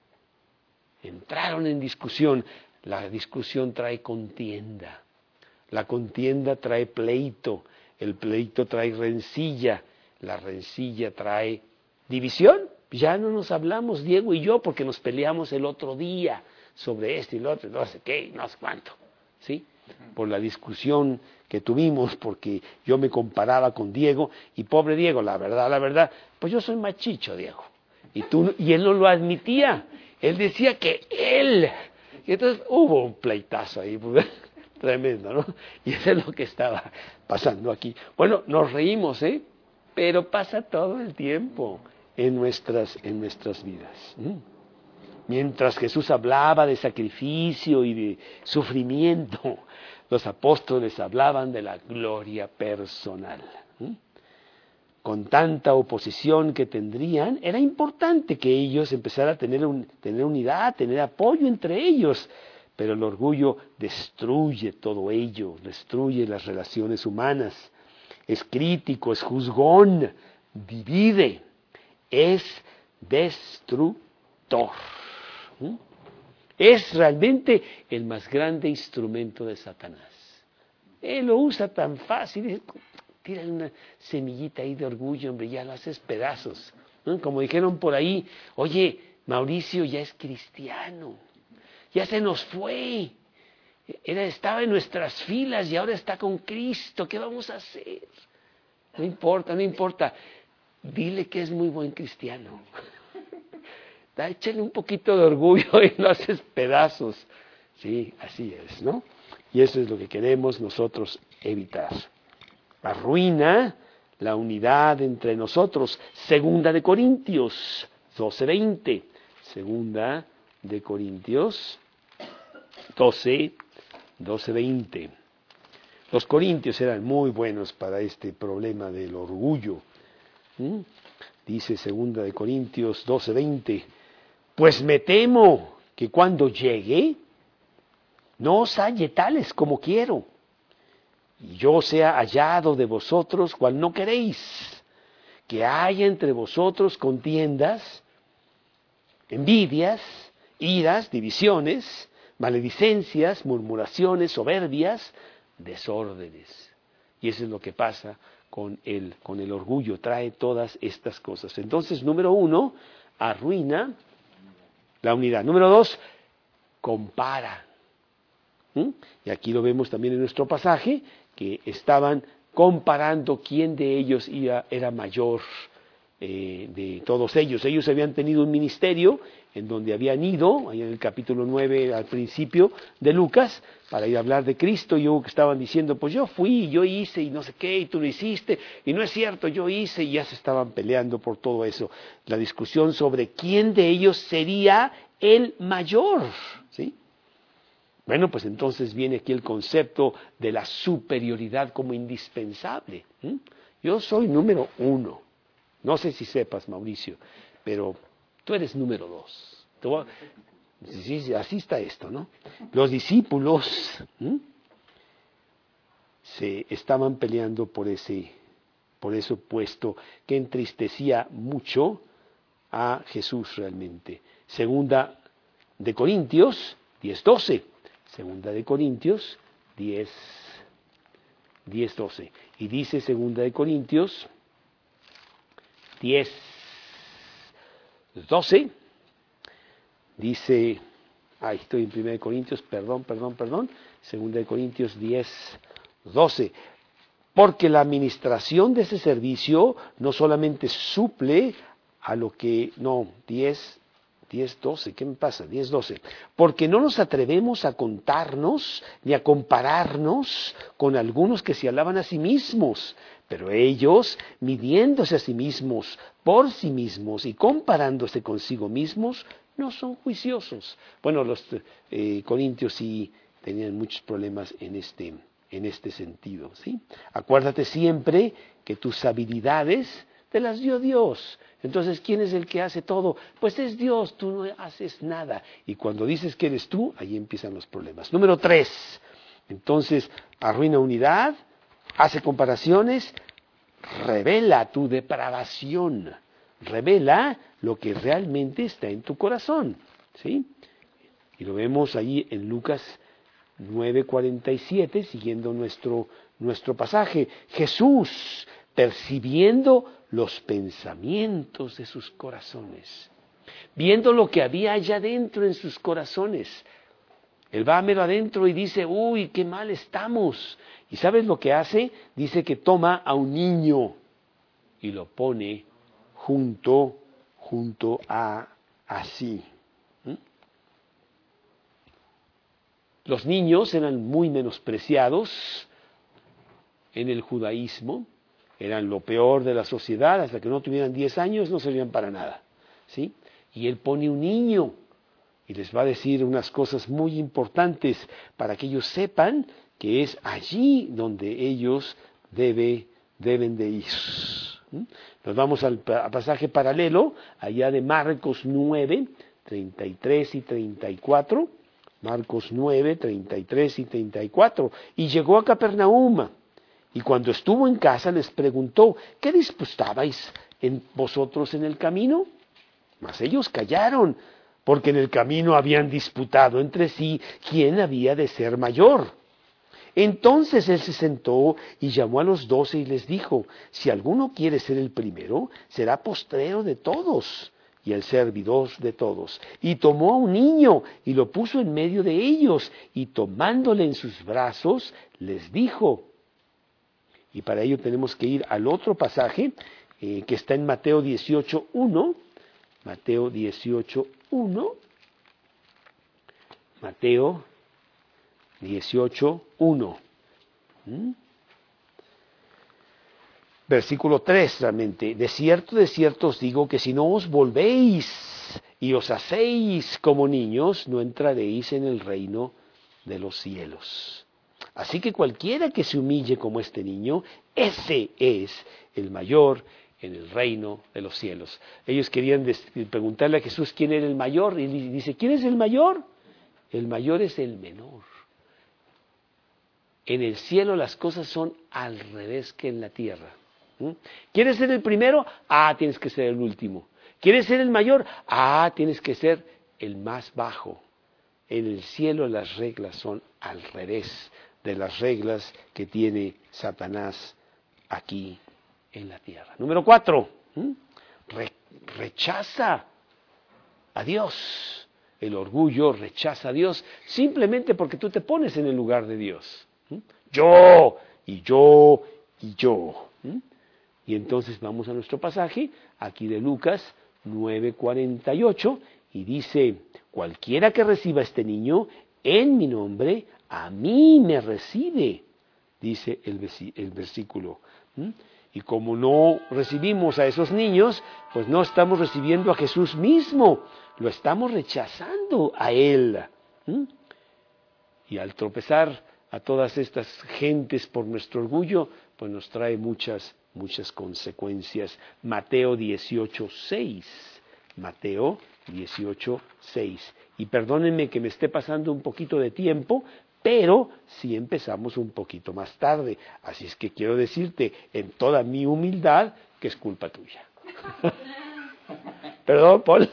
La discusión trae contienda. La contienda trae pleito, el pleito trae rencilla, la rencilla trae división. Ya no nos hablamos, Diego y yo, porque nos peleamos el otro día sobre esto y lo otro, no sé qué, no sé cuánto, ¿sí? Por la discusión que tuvimos, porque yo me comparaba con Diego, y pobre Diego, la verdad, pues yo soy machicho, Diego, y él no lo admitía, él decía que él, y entonces hubo un pleitazo ahí, tremendo, ¿no? Y eso es lo que estaba pasando aquí. Bueno, nos reímos, pero pasa todo el tiempo en nuestras vidas. Mientras Jesús hablaba de sacrificio y de sufrimiento, los apóstoles hablaban de la gloria personal. Con tanta oposición que tendrían, era importante que ellos empezaran a tener unidad, tener apoyo entre ellos. Pero el orgullo destruye todo ello, destruye las relaciones humanas. Es crítico, es juzgón, divide, es destructor. Es realmente el más grande instrumento de Satanás. Él lo usa tan fácil, tírale una semillita ahí de orgullo, hombre, ya lo haces pedazos. Como dijeron por ahí, oye, Mauricio ya es cristiano, ya se nos fue, estaba en nuestras filas y ahora está con Cristo, ¿qué vamos a hacer? No importa, dile que es muy buen cristiano. Échale un poquito de orgullo y lo haces pedazos. Sí, así es, ¿no? Y eso es lo que queremos nosotros evitar. Arruina la unidad entre nosotros. Segunda de Corintios 12:20. Segunda de Corintios 12:20. Los corintios eran muy buenos para este problema del orgullo. Dice Segunda de Corintios 12:20. Pues me temo que cuando llegue, no os halle tales como quiero, y yo sea hallado de vosotros cual no queréis, que haya entre vosotros contiendas, envidias, iras, divisiones, maledicencias, murmuraciones, soberbias, desórdenes. Y eso es lo que pasa con el orgullo, trae todas estas cosas. Entonces, número 1, arruina la unidad. Número 2, compara. Y aquí lo vemos también en nuestro pasaje, que estaban comparando quién de ellos era mayor de todos ellos. Ellos habían tenido un ministerio en donde habían ido, ahí en el capítulo 9 al principio de Lucas, para ir a hablar de Cristo, y que estaban diciendo, pues yo fui, yo hice, y no sé qué, y tú lo hiciste, y no es cierto, yo hice, y ya se estaban peleando por todo eso. La discusión sobre quién de ellos sería el mayor, ¿sí? Bueno, pues entonces viene aquí el concepto de la superioridad como indispensable. Yo soy número 1. No sé si sepas, Mauricio, pero tú eres número 2. Sí, así está esto, ¿no? Los discípulos se estaban peleando por ese puesto que entristecía mucho a Jesús realmente. Segunda de Corintios 10:12. Segunda de Corintios 10:12. Y dice Segunda de Corintios 10:12. Dice, estoy en Primera de Corintios, perdón. Segunda de Corintios 10:12. Porque la administración de ese servicio no solamente suple a lo que, 10:12, ¿qué me pasa? 10:12. Porque no nos atrevemos a contarnos ni a compararnos con algunos que se alaban a sí mismos, pero ellos, midiéndose a sí mismos, por sí mismos y comparándose consigo mismos, no son juiciosos. Bueno, los corintios sí tenían muchos problemas en este sentido, ¿sí? Acuérdate siempre que tus habilidades te las dio Dios. Entonces, ¿quién es el que hace todo? Pues es Dios, tú no haces nada. Y cuando dices que eres tú, ahí empiezan los problemas. Número 3, entonces, arruina unidad, hace comparaciones, revela tu depravación, revela lo que realmente está en tu corazón, ¿sí? Y lo vemos ahí en Lucas 9:47, siguiendo nuestro pasaje. Jesús, percibiendo los pensamientos de sus corazones, viendo lo que había allá adentro en sus corazones. Él va mero adentro y dice, uy, qué mal estamos. ¿Y sabes lo que hace? Dice que toma a un niño y lo pone junto a así. Los niños eran muy menospreciados en el judaísmo, eran lo peor de la sociedad, hasta que no tuvieran 10 años no servían para nada, ¿sí? Y él pone un niño y les va a decir unas cosas muy importantes para que ellos sepan que es allí donde ellos deben de ir. Nos vamos al pasaje paralelo, allá de Marcos 9, 33 y 34. Marcos 9, 33 y 34. Y llegó a Capernaum, y cuando estuvo en casa les preguntó, ¿qué disputabais vosotros en el camino? Mas ellos callaron, porque en el camino habían disputado entre sí quién había de ser mayor. Entonces él se sentó y llamó a los 12 y les dijo, si alguno quiere ser el primero, será postrero de todos y el servidor de todos. Y tomó a un niño y lo puso en medio de ellos, y tomándole en sus brazos, les dijo, y para ello tenemos que ir al otro pasaje, que está en Mateo 18:1, Mateo 18:1, Mateo 18:1. Versículo 3 realmente. De cierto os digo que si no os volvéis y os hacéis como niños, no entraréis en el reino de los cielos. Así que cualquiera que se humille como este niño, ese es el mayor en el reino de los cielos. Ellos querían preguntarle a Jesús quién era el mayor, y dice, ¿quién es el mayor? El mayor es el menor. En el cielo las cosas son al revés que en la tierra. ¿Quieres ser el primero? Tienes que ser el último. ¿Quieres ser el mayor? Tienes que ser el más bajo. En el cielo las reglas son al revés de las reglas que tiene Satanás aquí en la tierra. Número 4, rechaza a Dios. El orgullo rechaza a Dios simplemente porque tú te pones en el lugar de Dios. Yo, y yo, y yo. Y entonces vamos a nuestro pasaje, aquí de Lucas 9:48, y dice, cualquiera que reciba a este niño en mi nombre, a mí me recibe, dice el versículo. Y como no recibimos a esos niños, pues no estamos recibiendo a Jesús mismo, lo estamos rechazando a Él. Y al tropezar a todas estas gentes por nuestro orgullo, pues nos trae muchas consecuencias. Mateo 18:6. Mateo 18:6. Y perdónenme que me esté pasando un poquito de tiempo, pero sí empezamos un poquito más tarde. Así es que quiero decirte en toda mi humildad que es culpa tuya. Perdón, Paul.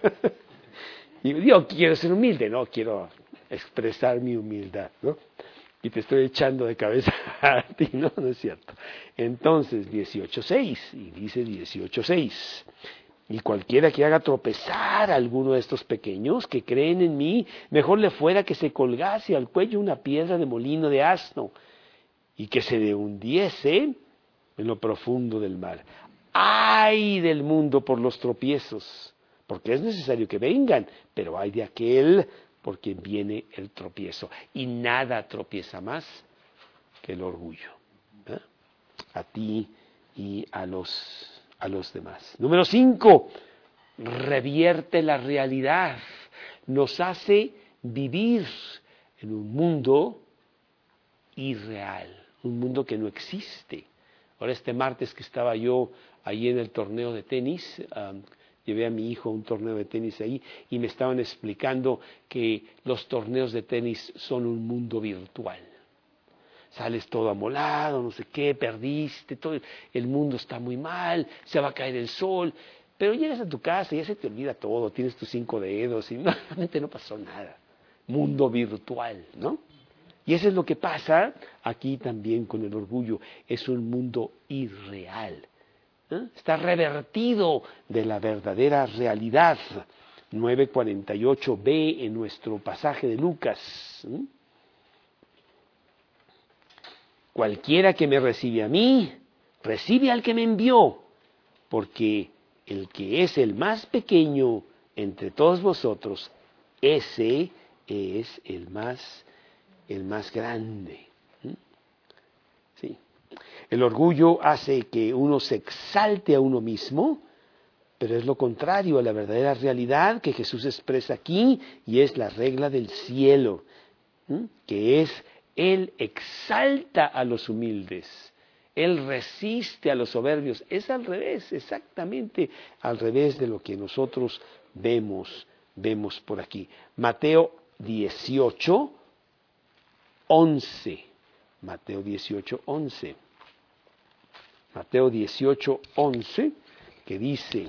Y yo quiero ser humilde, no quiero expresar mi humildad, ¿no? Y te estoy echando de cabeza a ti, no es cierto. Entonces, 18:6, y dice 18:6, y cualquiera que haga tropezar a alguno de estos pequeños que creen en mí, mejor le fuera que se colgase al cuello una piedra de molino de asno, y que se le hundiese en lo profundo del mar. ¡Ay del mundo por los tropiezos! Porque es necesario que vengan, pero ay de aquel por quien viene el tropiezo. Y nada tropieza más que el orgullo. A ti y a los demás. Número 5, revierte la realidad. Nos hace vivir en un mundo irreal, un mundo que no existe. Ahora este martes que estaba yo ahí en el torneo de tenis, llevé a mi hijo a un torneo de tenis ahí y me estaban explicando que los torneos de tenis son un mundo virtual. Sales todo amolado, no sé qué, perdiste, todo, el mundo está muy mal, se va a caer el sol, pero llegas a tu casa y ya se te olvida todo, tienes tus 5 dedos y realmente no pasó nada. Mundo virtual, ¿no? Y eso es lo que pasa aquí también con el orgullo. Es un mundo irreal. Está revertido de la verdadera realidad. 9:48b en nuestro pasaje de Lucas. Cualquiera que me recibe a mí, recibe al que me envió, porque el que es el más pequeño entre todos vosotros, ese es el más grande. ¿Sí? El orgullo hace que uno se exalte a uno mismo, pero es lo contrario a la verdadera realidad que Jesús expresa aquí, y es la regla del cielo, que es: Él exalta a los humildes, Él resiste a los soberbios. Es al revés, exactamente al revés de lo que nosotros vemos por aquí. Mateo 18:11. Mateo 18:11. Mateo 18:11, que dice: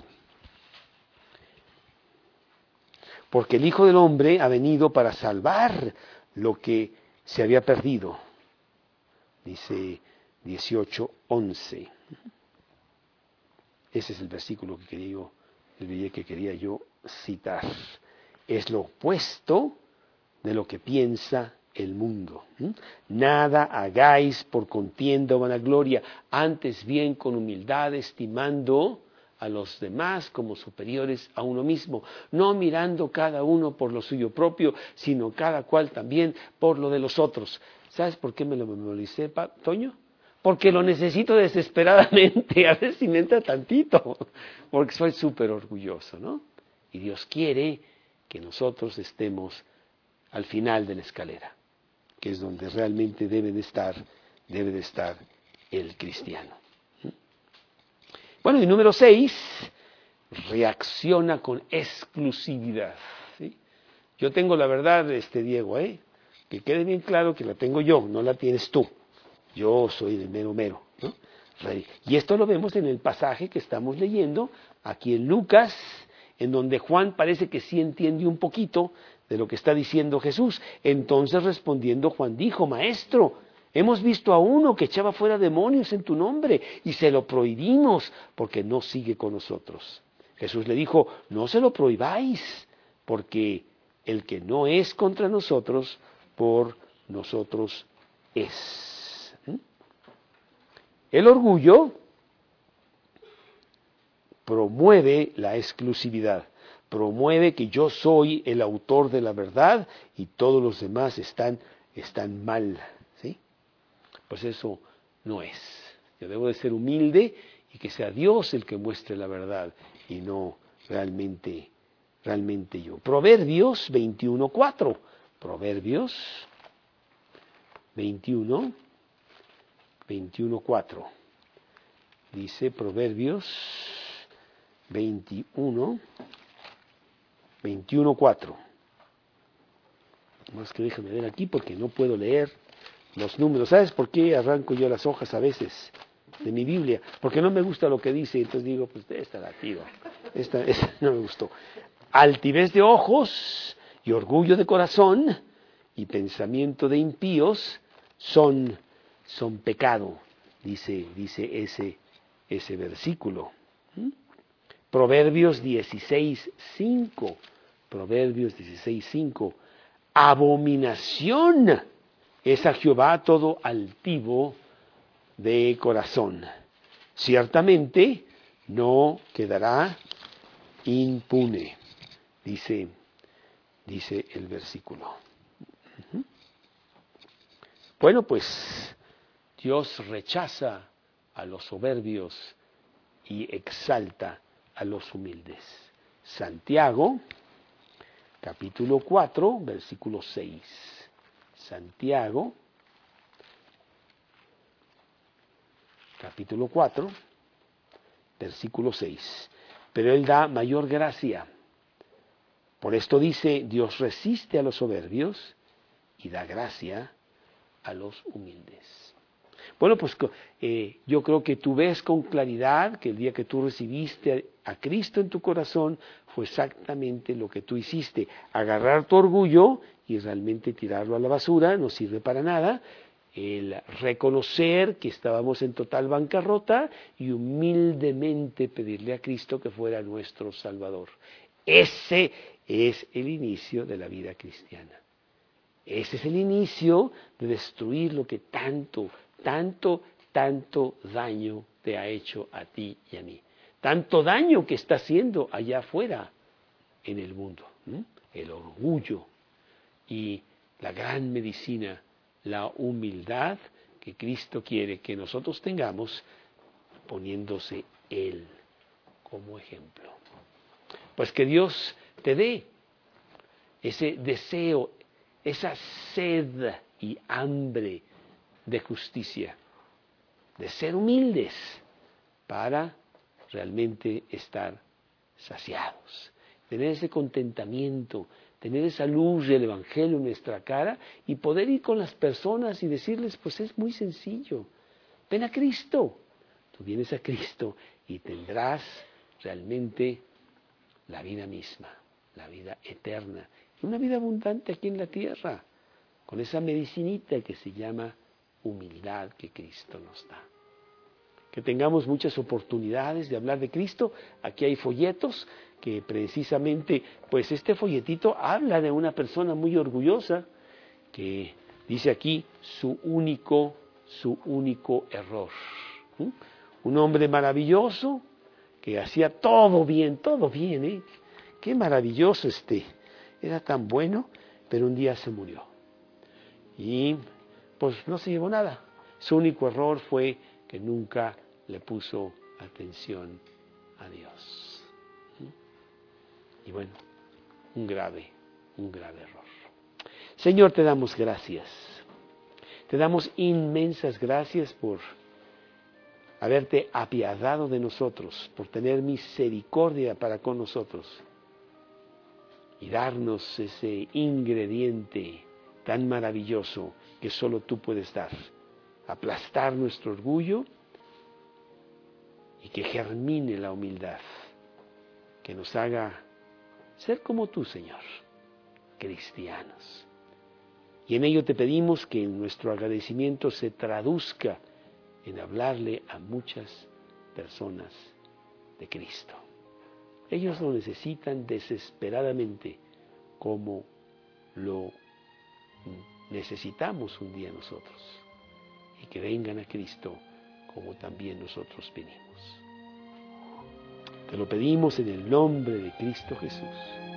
porque el Hijo del Hombre ha venido para salvar lo que se había perdido. Dice 18:11. Ese es el versículo que quería yo citar. Es lo opuesto de lo que piensa el mundo. Nada hagáis por contienda o vanagloria, antes bien con humildad, estimando a los demás como superiores a uno mismo, no mirando cada uno por lo suyo propio, sino cada cual también por lo de los otros. ¿Sabes por qué me lo memoricé, Toño? Porque lo necesito desesperadamente, a ver si me entra tantito, porque soy súper orgulloso, ¿no? Y Dios quiere que nosotros estemos al final de la escalera, que es donde realmente debe de estar el cristiano. Bueno, y número 6, reacciona con exclusividad. ¿Sí? Yo tengo la verdad, Diego, que quede bien claro que la tengo yo, no la tienes tú. Yo soy el mero, ¿no? Y esto lo vemos en el pasaje que estamos leyendo aquí en Lucas, en donde Juan parece que sí entiende un poquito de lo que está diciendo Jesús. Entonces respondiendo Juan dijo: Maestro, hemos visto a uno que echaba fuera demonios en tu nombre y se lo prohibimos porque no sigue con nosotros. Jesús le dijo: no se lo prohibáis, porque el que no es contra nosotros, por nosotros es. El orgullo promueve la exclusividad, promueve que yo soy el autor de la verdad y todos los demás están mal, ¿sí? Pues eso no es. Yo debo de ser humilde y que sea Dios el que muestre la verdad y no realmente yo. Proverbios 21:4. Proverbios 21:4. Dice Proverbios 21:4. Más que déjame ver aquí porque no puedo leer los números. ¿Sabes por qué arranco yo las hojas a veces de mi Biblia? Porque no me gusta lo que dice, entonces digo, pues esta la tiro. Esta no me gustó. Altivez de ojos y orgullo de corazón y pensamiento de impíos son pecado, dice ese versículo. Proverbios 16:5. Proverbios 16:5. Abominación es a Jehová todo altivo de corazón. Ciertamente no quedará impune, dice el versículo. Bueno, pues Dios rechaza a los soberbios y exalta a los humildes. Santiago, capítulo 4, versículo 6. Santiago, capítulo 4, versículo 6. Pero Él da mayor gracia. Por esto dice: Dios resiste a los soberbios y da gracia a los humildes. Bueno, pues yo creo que tú ves con claridad que el día que tú recibiste a Cristo en tu corazón fue exactamente lo que tú hiciste, agarrar tu orgullo y realmente tirarlo a la basura, no sirve para nada, el reconocer que estábamos en total bancarrota y humildemente pedirle a Cristo que fuera nuestro Salvador. Ese es el inicio de la vida cristiana. Ese es el inicio de destruir lo que tanto daño te ha hecho a ti y a mí. Tanto daño que está haciendo allá afuera en el mundo. El orgullo y la gran medicina, la humildad que Cristo quiere que nosotros tengamos poniéndose Él como ejemplo. Pues que Dios te dé ese deseo, esa sed y hambre de justicia, de ser humildes para realmente estar saciados, tener ese contentamiento, tener esa luz del Evangelio en nuestra cara y poder ir con las personas y decirles, pues es muy sencillo, ven a Cristo, tú vienes a Cristo y tendrás realmente la vida misma, la vida eterna, y una vida abundante aquí en la tierra, con esa medicinita que se llama humildad que Cristo nos da. Que tengamos muchas oportunidades de hablar de Cristo. Aquí hay folletos que precisamente, pues este folletito habla de una persona muy orgullosa que dice aquí su único error. Un hombre maravilloso que hacía todo bien, ¿eh? Qué maravilloso era tan bueno, pero un día se murió. Y pues no se llevó nada. Su único error fue que nunca le puso atención a Dios. Y bueno, un grave error. Señor, te damos gracias. Te damos inmensas gracias por haberte apiadado de nosotros, por tener misericordia para con nosotros y darnos ese ingrediente tan maravilloso que solo tú puedes dar. Aplastar nuestro orgullo y que germine la humildad, que nos haga ser como tú, Señor, cristianos. Y en ello te pedimos que nuestro agradecimiento se traduzca en hablarle a muchas personas de Cristo. Ellos lo necesitan desesperadamente como lo necesitamos un día nosotros. Y que vengan a Cristo como también nosotros venimos. Te lo pedimos en el nombre de Cristo Jesús.